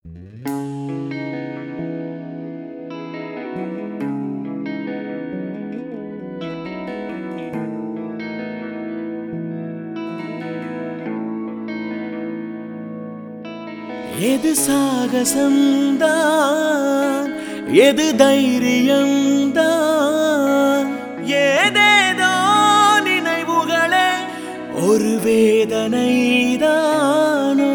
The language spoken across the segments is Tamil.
எது சாகசம்தான், எது தைரியம்தான், ஏதேதோ நினைவுகளே ஒரு வேதனைதானோ.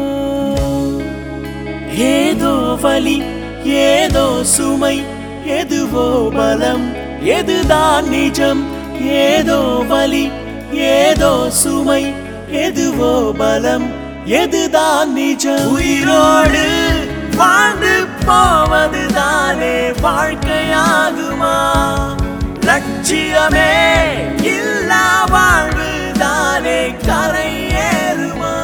ஏதோ வலி, ஏதோ சுமை, எதுவோ பலம், எதுதான் நிஜம். ஏதோ வலி, ஏதோ சுமை, எதுவோ பலம், எதுதான் நிஜம். உயிரோடு வாழ்ந்து போவதுதானே வாழ்க்கையாகுமா? லட்சியமே இல்லா வாழ்வுதானே கரையேறுமா?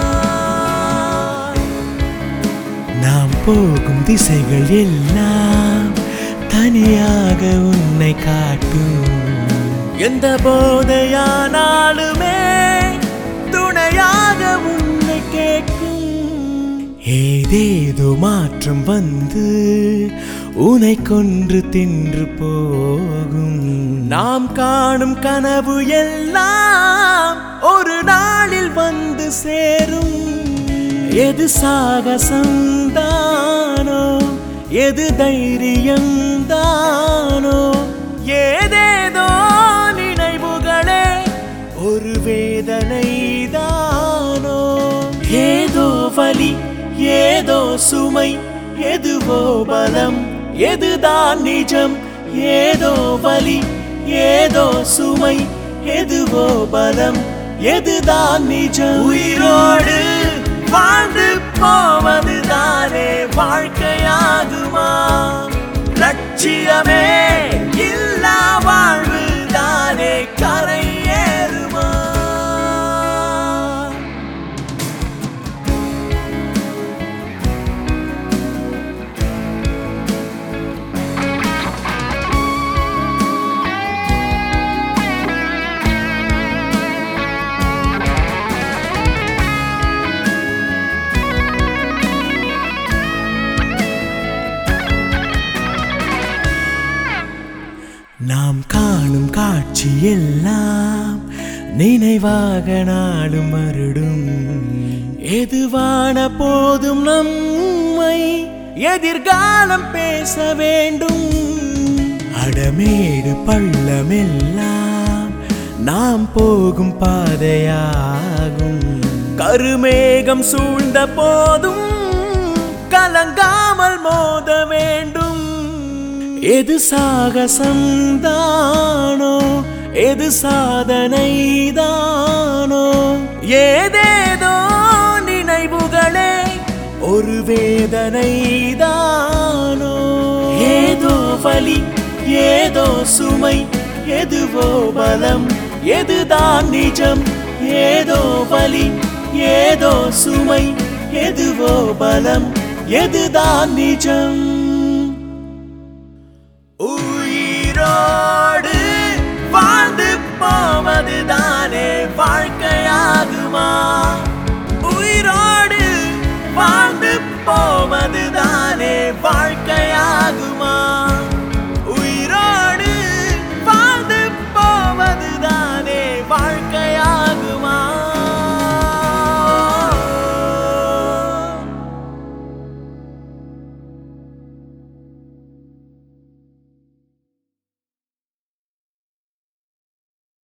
நாம் போகும் திசைகள் எல்லாம் தனியாக உன்னை காட்டும். எந்த போதையானாலுமே துணையாக உன்னை கேட்கும். ஏதேதோ மாற்றம் வந்து உன்னை கொன்று தின்று போகும். நாம் காணும் கனவு எல்லாம் ஒரு நாளில் வந்து சேரும். எது சாகசம்தானோ, எது தைரியம்தானோ, ஏதேதோ நினைவுகளே ஒரு வேதனைதானோ. ஏதோ வலி, ஏதோ சுமை, எதுவோ பலம், எதுதான் நிஜம். ஏதோ வலி, ஏதோ சுமை, எதுவோ பலம், எதுதான் நிஜம். உயிரோடு வாழ்ந்து போவதுதானே வாழ்க்கையாகுமா? லட்சியமே இல்லா வாழ்வுதானே கரையேறுமா? நாம் காணும் காட்சி எல்லாம் நினைவாக நாளும் மருடும். எதுவான போதும் நம்மை எதிர்காலம் பேச வேண்டும். அடமேடு பள்ளமெல்லாம் நாம் போகும் பாதையாகும். கருமேகம் சூழ்ந்த போதும் கலங்காமல் மோத வேண்டும். எது சாகசம்தானோ, எது சாதனைதானோ, ஏதேதோ நினைவுகளே ஒரு வேதனைதானோ. ஏதோ வலி, ஏதோ சுமை, எதுவோ பலம், எதுதான் நிஜம். ஏதோ வலி, ஏதோ சுமை, எதுவோ பலம், எதுதான் நிஜம்.